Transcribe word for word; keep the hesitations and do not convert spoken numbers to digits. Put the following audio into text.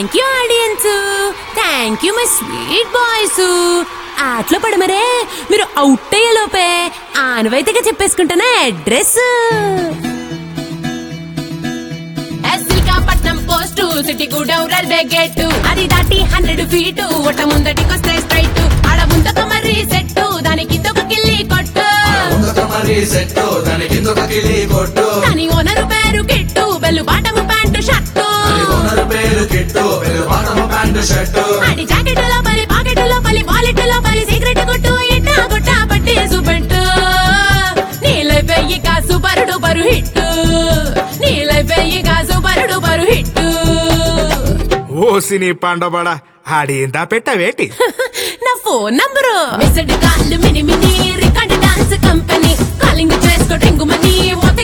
Thank you audience, thank you my sweet boys. ఆటలో పడమరే, మీరు అవుట్ అయ్యేలోపే ఆనవాయితీగా చెప్పేసుకుంటున్నా అడ్రస్. పట్నం పోస్టు సిటీ గూడెం రైల్వే గేట్, అది దాటి హండ్రెడ్ ఫీట్ ఒట్ట ముందటికొస్తే స్ట్రైట్. ఆడ ముందొక మర్రి సెట్టు, దాని కిందొక కిల్లి కొట్టు, దాని ఓనరు పేరు Kittu, bell bottom pant shirt, ఆడి జాకెట్ లోపలి పాకెట్ లోపలి వాలెట్ లోపలి సిగరెట్ కొట్టు, ఇట్టా కొట్ట పట్టేసు పెట్టు. నీలై వెయ్యి కాసు పరుడు పరు హిట్టు, నీలై వెయ్యి కాసు పరుడు పరు హిట్టు. ఓసిని పండబడ ఆడేందా పెట్టవేటి? నా phone number missed call mini mini record dance company, calling చేసుకో టింగు మనీ.